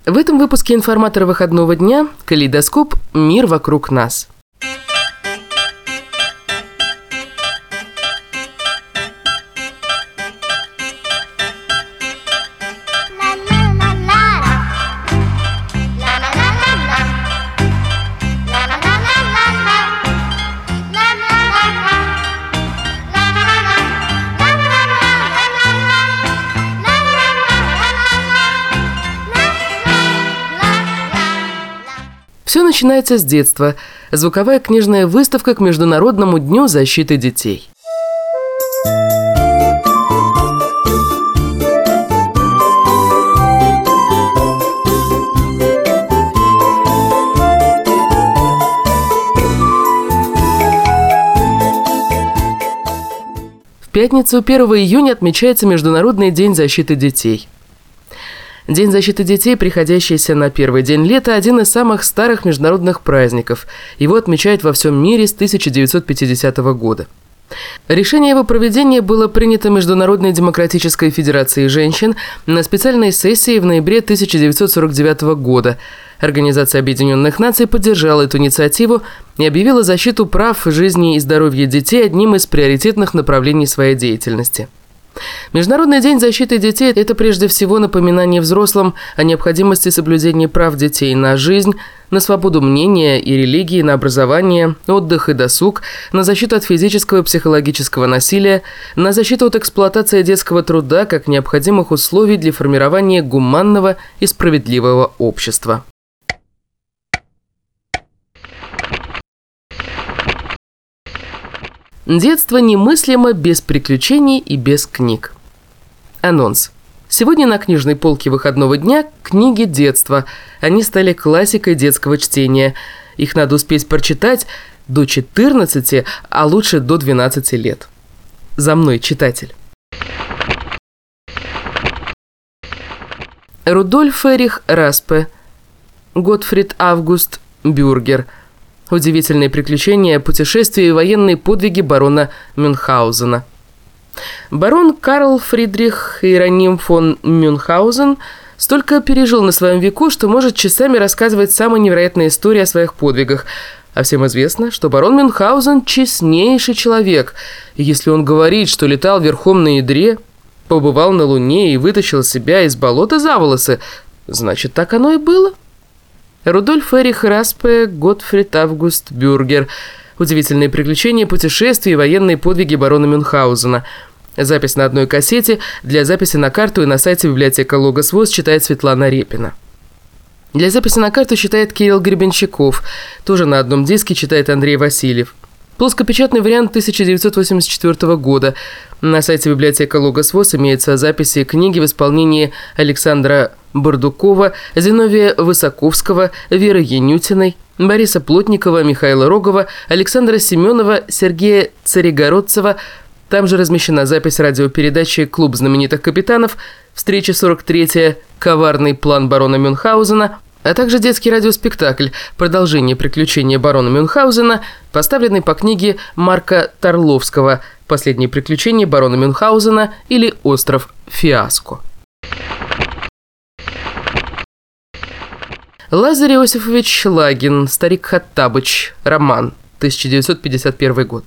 В этом выпуске информатора выходного дня «Калейдоскоп. Мир вокруг нас». Все начинается с детства. Звуковая книжная выставка к Международному дню защиты детей. В пятницу, 1 июня, отмечается Международный день защиты детей. День защиты детей, приходящийся на первый день лета, один из самых старых международных праздников. Его отмечают во всем мире с 1950 года. Решение его проведения было принято Международной демократической федерацией женщин на специальной сессии в ноябре 1949 года. Организация Объединенных Наций поддержала эту инициативу и объявила защиту прав, жизни и здоровья детей одним из приоритетных направлений своей деятельности. Международный день защиты детей – это прежде всего напоминание взрослым о необходимости соблюдения прав детей на жизнь, на свободу мнения и религии, на образование, отдых и досуг, на защиту от физического и психологического насилия, на защиту от эксплуатации детского труда как необходимых условий для формирования гуманного и справедливого общества. Детство немыслимо без приключений и без книг. Анонс. Сегодня на книжной полке выходного дня книги детства. Они стали классикой детского чтения. Их надо успеть прочитать до 14, а лучше до 12 лет. За мной, читатель. Рудольф Эрих Распе. Готфрид Август Бюргер. Удивительные приключения, путешествия и военные подвиги барона Мюнхгаузена. Барон Карл Фридрих Иероним фон Мюнхгаузен столько пережил на своем веку, что может часами рассказывать самые невероятные истории о своих подвигах. А всем известно, что барон Мюнхгаузен – честнейший человек. И если он говорит, что летал верхом на ядре, побывал на Луне и вытащил себя из болота за волосы, значит, так оно и было. Рудольф Эрих Распе, Готфрид Август Бюргер. Удивительные приключения, путешествия и военные подвиги барона Мюнхгаузена. Запись на одной кассете. Для записи на карту и на сайте библиотека Логос ВОС читает Светлана Репина. Для записи на карту читает Кирилл Гребенщиков. Тоже на одном диске читает Андрей Васильев. Плоскопечатный вариант 1984 года. На сайте библиотека Логос ВОС имеются записи книги в исполнении Александра Бардукова, Зиновия Высоковского, Веры Янютиной, Бориса Плотникова, Михаила Рогова, Александра Семенова, Сергея Царегородцева. Там же размещена запись радиопередачи «Клуб знаменитых капитанов», встреча 43-я, «Коварный план барона Мюнхгаузена», а также детский радиоспектакль «Продолжение приключения барона Мюнхгаузена», поставленный по книге Марка Тарловского «Последние приключения барона Мюнхгаузена» или «Остров Фиаско». Лазарь Иосифович Лагин, Старик Хоттабыч, роман, 1951 год.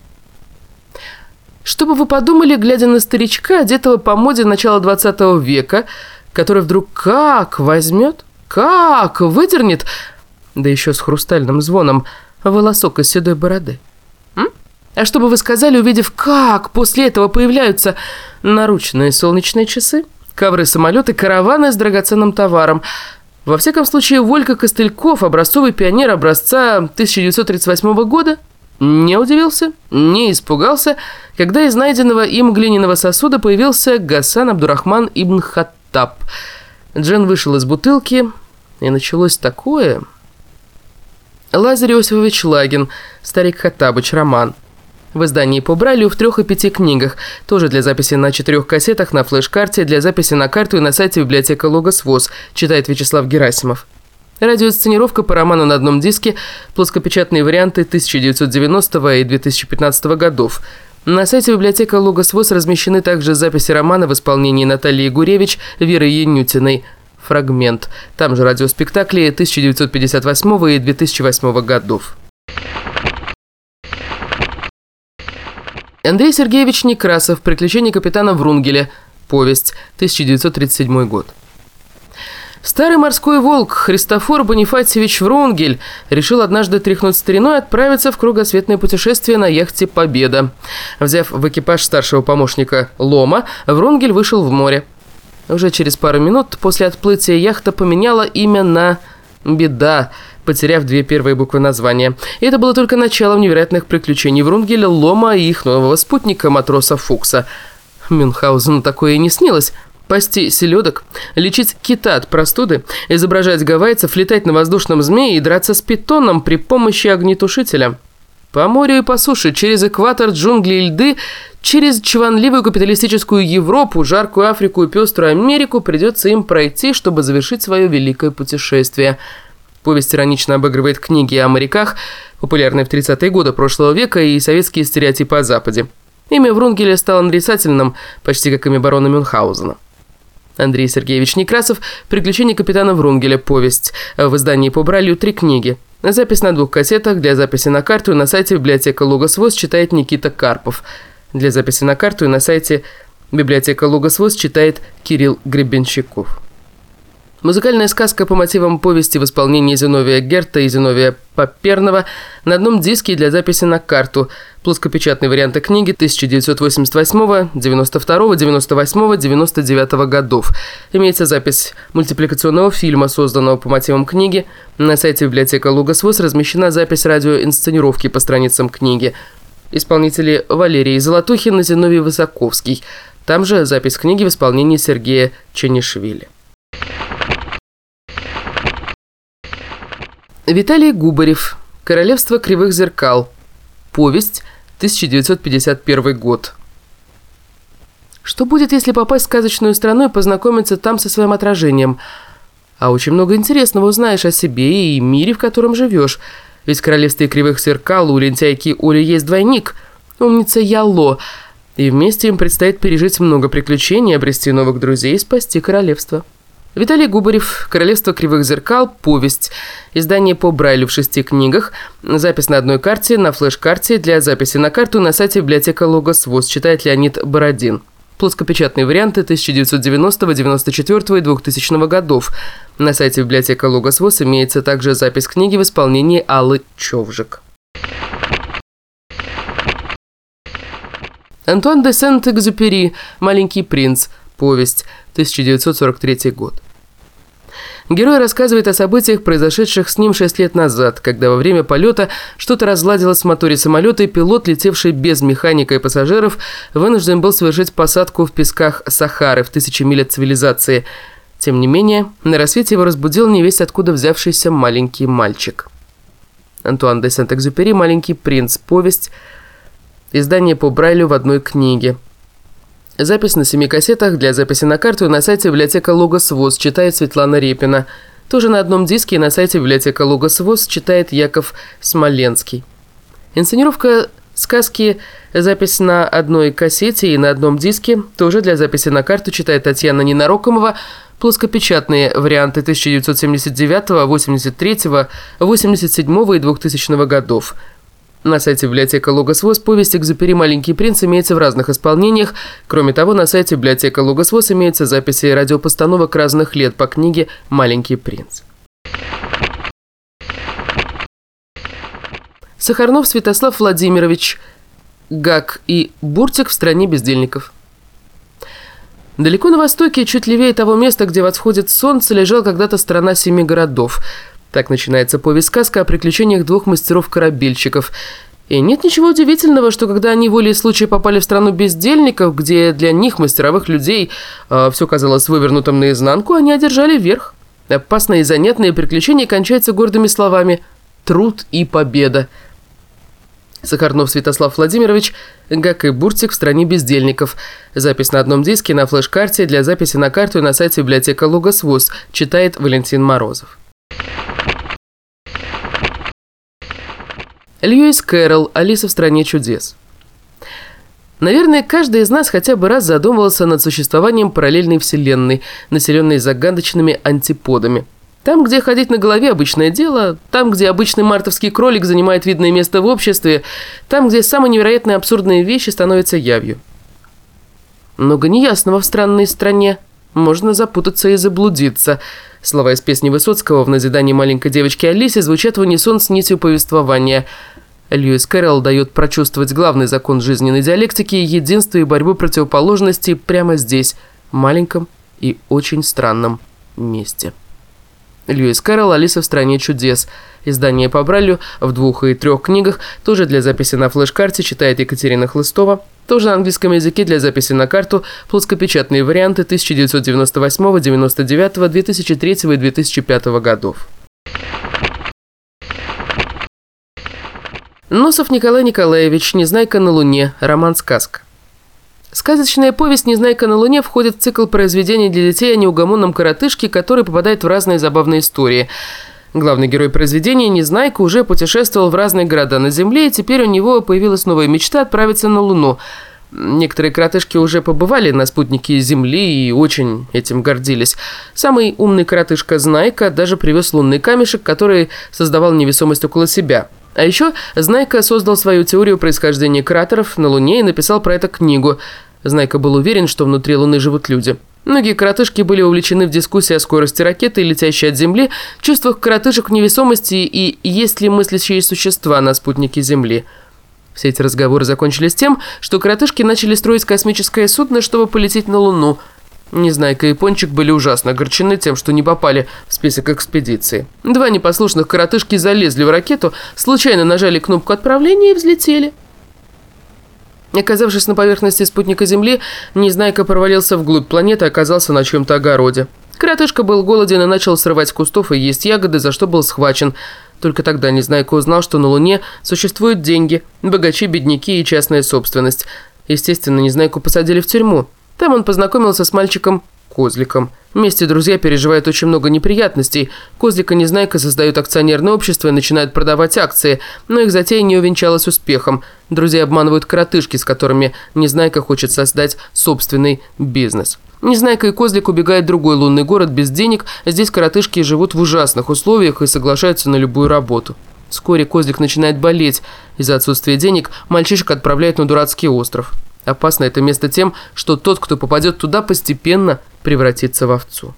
Что бы вы подумали, глядя на старичка, одетого по моде начала 20 века, который вдруг как возьмет, как выдернет, да еще с хрустальным звоном, волосок из седой бороды. А что бы вы сказали, увидев, как после этого появляются наручные солнечные часы, ковры-самолеты, караваны с драгоценным товаром? Во всяком случае, Волька Костыльков, образцовый пионер образца 1938 года, не удивился, не испугался, когда из найденного им глиняного сосуда появился Гасан Абдурахман ибн Хаттаб. Джин вышел из бутылки, и началось такое. Лазарь Иосифович Лагин, Старик Хоттабыч, роман. В издании по Брайлю в 3 и 5 книгах. Тоже для записи на 4 кассетах, на флеш-карте, для записи на карту и на сайте библиотека Логос ВОС, читает Вячеслав Герасимов. Радиосценировка по роману на одном диске, плоскопечатные варианты 1990 и 2015 годов. На сайте библиотека Логос ВОС размещены также записи романа в исполнении Натальи Гуревич, Веры Янютиной. «Фрагмент». Там же радиоспектакли 1958 и 2008 годов. Андрей Сергеевич Некрасов. «Приключения капитана Врунгеля». Повесть. 1937 год. Старый морской волк Христофор Бонифатьевич Врунгель решил однажды тряхнуть стариной и отправиться в кругосветное путешествие на яхте «Победа». Взяв в экипаж старшего помощника Лома, Врунгель вышел в море. Уже через пару минут после отплытия яхта поменяла имя на «Беда», потеряв 2 первые буквы названия. И это было только началом невероятных приключений Врунгеля, Лома и их нового спутника, матроса Фукса. Мюнхгаузену такое и не снилось. Пасти селедок, лечить кита от простуды, изображать гавайцев, летать на воздушном змее и драться с питоном при помощи огнетушителя. По морю и по суше, через экватор, джунгли и льды, через чванливую капиталистическую Европу, жаркую Африку и пеструю Америку придется им пройти, чтобы завершить свое великое путешествие. Повесть иронично обыгрывает книги о моряках, популярные в 30-е годы прошлого века, и советские стереотипы о Западе. Имя Врунгеля стало нарицательным, почти как имя барона Мюнхгаузена. Андрей Сергеевич Некрасов. «Приключения капитана Врунгеля». Повесть. В издании по Брайлю 3 книги. Запись на 2 кассетах. Для записи на карту на сайте библиотека Логос ВОС читает Никита Карпов. Для записи на карту на сайте библиотека Логос ВОС читает Кирилл Гребенщиков. Музыкальная сказка по мотивам повести в исполнении Зиновия Герта и Зиновия Поперного на одном диске для записи на карту. Плоскопечатные варианты книги 1988, 92, 98, 99 годов. Имеется запись мультипликационного фильма, созданного по мотивам книги. На сайте библиотека Логос ВОС размещена запись радиоинсценировки по страницам книги. Исполнители: Валерий Золотухин и Зиновий Высоковский. Там же запись книги в исполнении Сергея Чанишвили. Виталий Губарев. «Королевство кривых зеркал». Повесть. 1951 год. Что будет, если попасть в сказочную страну и познакомиться там со своим отражением? А очень много интересного узнаешь о себе и мире, в котором живешь. Ведь в королевстве кривых зеркал у лентяйки Оли есть двойник, умница Ялло. И вместе им предстоит пережить много приключений, обрести новых друзей и спасти королевство. Виталий Губарев. «Королевство кривых зеркал». Повесть. Издание по Брайлю в 6 книгах. Запись на одной карте, на флеш-карте. Для записи на карту на сайте библиотека Логос ВОС читает Леонид Бородин. Плоскопечатные варианты 1990, 94 и 2000 годов. На сайте библиотека Логос ВОС имеется также запись книги в исполнении Аллы Човжик. Антуан де Сент-Экзюпери. «Маленький принц». Повесть. 1943 год. Герой рассказывает о событиях, произошедших с ним 6 лет назад, когда во время полета что-то разладилось в моторе самолета, и пилот, летевший без механика и пассажиров, вынужден был совершить посадку в песках Сахары в 1000 миль от цивилизации. Тем не менее, на рассвете его разбудил невесть откуда взявшийся маленький мальчик. Антуан де Сент-Экзюпери. «Маленький принц». Повесть. Издание по Брайлю в одной книге. Запись на 7 кассетах. Для записи на карту на сайте библиотека Логос ВОС читает Светлана Репина. Тоже на одном диске на сайте библиотека Логос ВОС читает Яков Смоленский. Инсценировка сказки. Запись на одной кассете и на одном диске. Тоже для записи на карту читает Татьяна Ненарокомова. Плоскопечатные варианты 1979, 83, 87 и 2000 годов. На сайте библиотека Логос ВОС повесть «Экзюпери. Маленький принц» имеется в разных исполнениях. Кроме того, на сайте библиотека Логос ВОС имеются записи радиопостановок разных лет по книге «Маленький принц». Сахарнов Святослав Владимирович. «Гак и Буртик в стране бездельников». Далеко на востоке, чуть левее того места, где восходит солнце, лежала когда-то страна 7 городов. Так начинается повесть-сказка о приключениях 2 мастеров-корабельщиков. И нет ничего удивительного, что когда они волей случая попали в страну бездельников, где для них, мастеровых людей, все казалось вывернутым наизнанку, они одержали верх. Опасные и занятные приключения кончаются гордыми словами «труд и победа». Сахарнов Святослав Владимирович. «Гак и Буртик в стране бездельников». Запись на одном диске, на флеш-карте. Для записи на карту и на сайте библиотека Логос ВОС читает Валентин Морозов. Льюис Кэрролл. «Алиса в стране чудес». Наверное, каждый из нас хотя бы раз задумывался над существованием параллельной вселенной, населенной загадочными антиподами. Там, где ходить на голове – обычное дело, там, где обычный мартовский кролик занимает видное место в обществе, там, где самые невероятные абсурдные вещи становятся явью. Много неясного в странной стране. Можно запутаться и заблудиться. Слова из песни Высоцкого в назидании маленькой девочки Алисе звучат в унисон с нитью повествования. Льюис Кэрролл дает прочувствовать главный закон жизненной диалектики – единство и борьбу противоположностей прямо здесь, в маленьком и очень странном месте. Льюис Кэрролл «Алиса в стране чудес». Издание по Брайлю в 2 и 3 книгах, тоже для записи на флеш-карте, читает Екатерина Хлыстова. Тоже на английском языке для записи на карту, плоскопечатные варианты 1998, 99, 2003 и 2005 годов. Носов Николай Николаевич «Незнайка на Луне», роман-сказка. Сказочная повесть «Незнайка на Луне» входит в цикл произведений для детей о неугомонном коротышке, который попадает в разные забавные истории. Главный герой произведения, Незнайка, уже путешествовал в разные города на Земле, и теперь у него появилась новая мечта отправиться на Луну. Некоторые коротышки уже побывали на спутнике Земли и очень этим гордились. Самый умный коротышка Знайка даже привез лунный камешек, который создавал невесомость около себя. А еще Знайка создал свою теорию происхождения кратеров на Луне и написал про это книгу. Знайка был уверен, что внутри Луны живут люди. Многие коротышки были увлечены в дискуссии о скорости ракеты, летящей от Земли, чувствах коротышек в невесомости и есть ли мыслящие существа на спутнике Земли. Все эти разговоры закончились тем, что коротышки начали строить космическое судно, чтобы полететь на Луну. Незнайка и Пончик были ужасно огорчены тем, что не попали в список экспедиции. 2 непослушных коротышки залезли в ракету, случайно нажали кнопку отправления и взлетели. Оказавшись на поверхности спутника Земли, Незнайка провалился вглубь планеты и оказался на чьем-то огороде. Коротышка был голоден и начал срывать с кустов и есть ягоды, за что был схвачен. Только тогда Незнайка узнал, что на Луне существуют деньги, богачи, бедняки и частная собственность. Естественно, Незнайку посадили в тюрьму. Там он познакомился с мальчиком Козликом. Вместе друзья переживают очень много неприятностей. Козлик и Незнайка создают акционерное общество и начинают продавать акции, но их затея не увенчалась успехом. Друзья обманывают коротышки, с которыми Незнайка хочет создать собственный бизнес. Незнайка и Козлик убегают в другой лунный город без денег, здесь коротышки живут в ужасных условиях и соглашаются на любую работу. Вскоре Козлик начинает болеть. Из-за отсутствия денег мальчишек отправляют на дурацкий остров. Опасно это место тем, что тот, кто попадет туда, постепенно превратится в овцу.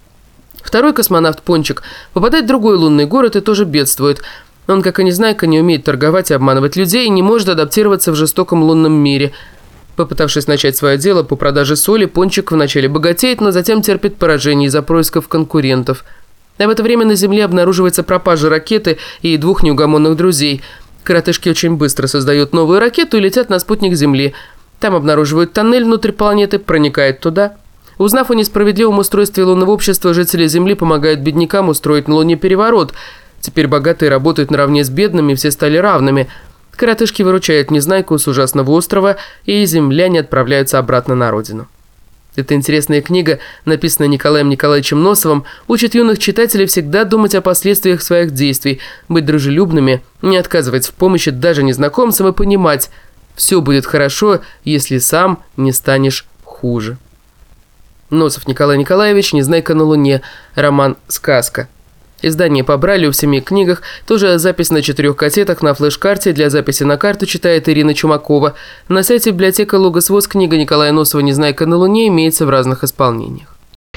Второй космонавт Пончик попадает в другой лунный город и тоже бедствует. Он, как и Незнайка, не умеет торговать и обманывать людей и не может адаптироваться в жестоком лунном мире. Попытавшись начать свое дело по продаже соли, Пончик вначале богатеет, но затем терпит поражение из-за происков конкурентов. А в это время на Земле обнаруживается пропажа ракеты и 2 неугомонных друзей. Коротышки очень быстро создают новую ракету и летят на спутник Земли. Там обнаруживают тоннель внутри планеты, проникают туда. Узнав о несправедливом устройстве лунного общества, жители Земли помогают беднякам устроить на Луне переворот. Теперь богатые работают наравне с бедными, все стали равными. Коротышки выручают Незнайку с ужасного острова, и земляне отправляются обратно на родину. Эта интересная книга, написанная Николаем Николаевичем Носовым, учит юных читателей всегда думать о последствиях своих действий, быть дружелюбными, не отказывать в помощи даже незнакомцам и понимать, все будет хорошо, если сам не станешь хуже. Носов Николай Николаевич «Незнайка на Луне», роман-сказка. Издание по Брайлю в 7 книгах, тоже запись на 4 кассетах на флеш-карте, для записи на карту читает Ирина Чумакова. На сайте библиотека Логос ВОЗ книга Николая Носова «Незнайка на Луне» имеется в разных исполнениях.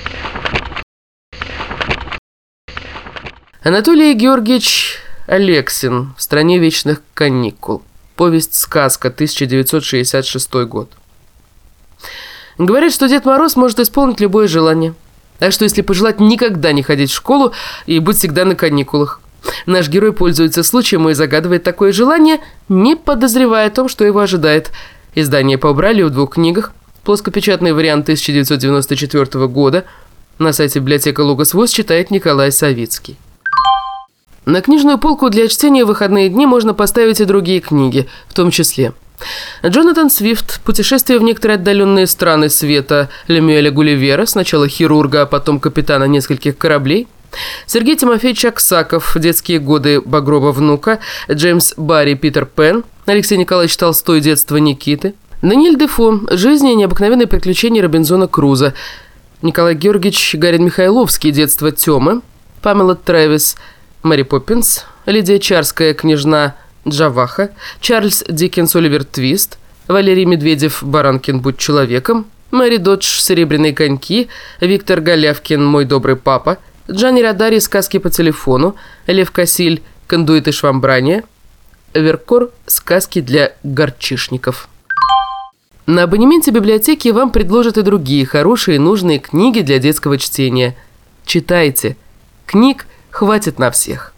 Анатолий Георгиевич Алексин «В стране вечных каникул». Повесть-сказка, 1966 год. Говорят, что Дед Мороз может исполнить любое желание. А что, если пожелать никогда не ходить в школу и быть всегда на каникулах? Наш герой пользуется случаем и загадывает такое желание, не подозревая о том, что его ожидает. Издание по Брайлю в 2 книгах, плоскопечатный вариант 1994 года. На сайте библиотека Логос ВОЗ читает Николай Савицкий. На книжную полку для чтения в выходные дни можно поставить и другие книги, в том числе Джонатан Свифт «Путешествие в некоторые отдаленные страны света» Лемюэля Гулливера, сначала хирурга, а потом капитана нескольких кораблей. Сергей Тимофеевич Аксаков «Детские годы Багрова внука», Джеймс Барри «Питер Пен», Алексей Николаевич Толстой «Детство Никиты», Даниэль Дефо. Жизнь и необыкновенные приключения Робинзона Круза. Николай Георгиевич Гарин Михайловский. Детство Тёмы. Памела Трэвис. Мэри Поппинс. Лидия Чарская. Княжна Джаваха. Чарльз Диккенс. Оливер Твист. Валерий Медведев. Баранкин. Будь человеком. Мэри Додж. Серебряные коньки. Виктор Голявкин. Мой добрый папа. Джанни Родари. Сказки по телефону. Лев Кассиль. Кондуит и швамбрание. Веркор. Сказки для горчишников. На абонементе библиотеки вам предложат и другие хорошие и нужные книги для детского чтения. Читайте. Книг хватит на всех.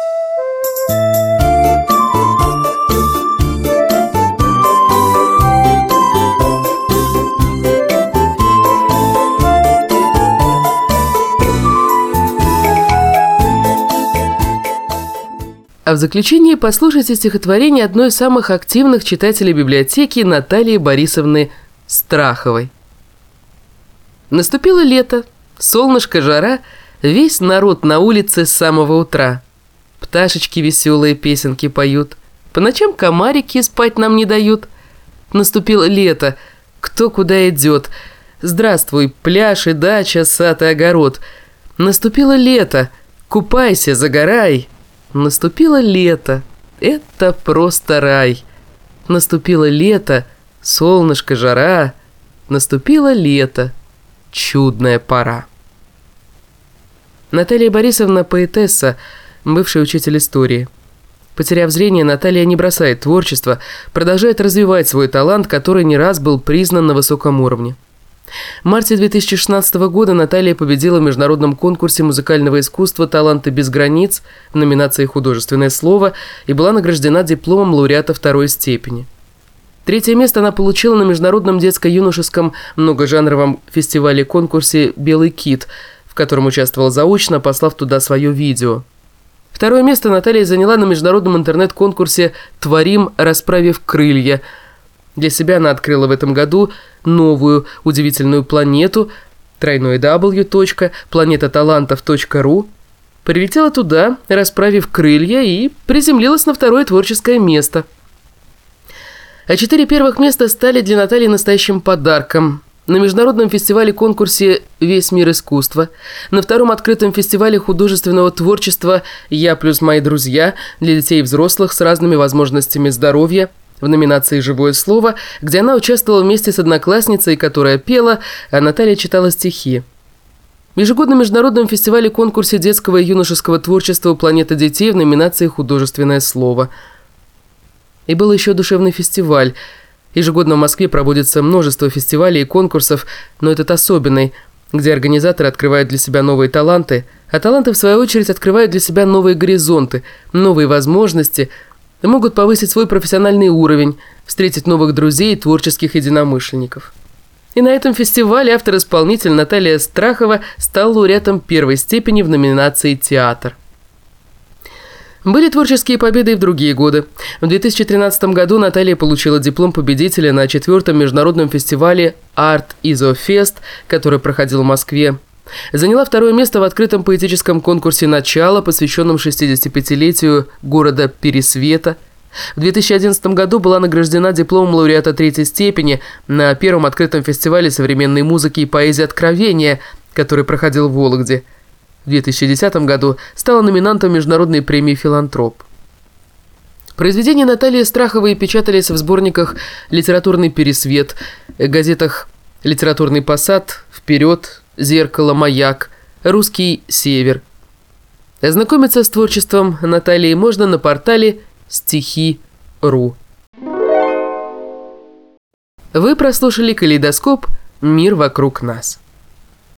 А в заключение послушайте стихотворение одной из самых активных читателей библиотеки Натальи Борисовны Страховой. Наступило лето, солнышко, жара, весь народ на улице с самого утра. Пташечки веселые песенки поют, по ночам комарики спать нам не дают. Наступило лето, кто куда идет. Здравствуй, пляж и дача, сад и огород. Наступило лето, купайся, загорай. Наступило лето, это просто рай. Наступило лето, солнышко, жара. Наступило лето, чудная пора. Наталья Борисовна – поэтесса, бывший учитель истории. Потеряв зрение, Наталья не бросает творчество, продолжает развивать свой талант, который не раз был признан на высоком уровне. В марте 2016 года Наталья победила в международном конкурсе музыкального искусства «Таланты без границ» в номинации «Художественное слово» и была награждена дипломом лауреата второй степени. 3-е место она получила на международном детско-юношеском многожанровом фестивале-конкурсе «Белый кит», в котором участвовала заочно, послав туда свое видео. 2-е место Наталья заняла на международном интернет-конкурсе «Творим, расправив крылья». Для себя она открыла в этом году новую удивительную планету www.planetatalantов.ru, прилетела туда, расправив крылья, и приземлилась на 2-е творческое место. А 4 первых места стали для Натальи настоящим подарком. На международном фестивале-конкурсе «Весь мир искусства», на 2-м открытом фестивале художественного творчества «Я плюс мои друзья» для детей и взрослых с разными возможностями здоровья, в номинации «Живое слово», где она участвовала вместе с одноклассницей, которая пела, а Наталья читала стихи. В ежегодном международном фестивале-конкурсе детского и юношеского творчества «Планета детей» в номинации «Художественное слово». И был еще душевный фестиваль. Ежегодно в Москве проводится множество фестивалей и конкурсов, но этот особенный, где организаторы открывают для себя новые таланты, а таланты, в свою очередь, открывают для себя новые горизонты, новые возможности, могут повысить свой профессиональный уровень, встретить новых друзей и творческих единомышленников. И на этом фестивале автор-исполнитель Наталья Страхова стала лауреатом 1-й степени в номинации «Театр». Были творческие победы и в другие годы. В 2013 году Наталья получила диплом победителя на 4-м международном фестивале Art ISO Fest, который проходил в Москве. Заняла 2-е место в открытом поэтическом конкурсе «Начало», посвященном 65-летию города Пересвета. В 2011 году была награждена дипломом лауреата 3-й степени на 1-м открытом фестивале современной музыки и поэзии «Откровение», который проходил в Вологде. В 2010 году стала номинантом международной премии «Филантроп». Произведения Натальи Страховой печатались в сборниках «Литературный пересвет», газетах «Литературный посад», «Вперед», «Зеркало», «Маяк», «Русский север». Ознакомиться с творчеством Натальи можно на портале стихи.ру. Вы прослушали «Калейдоскоп. Мир вокруг нас».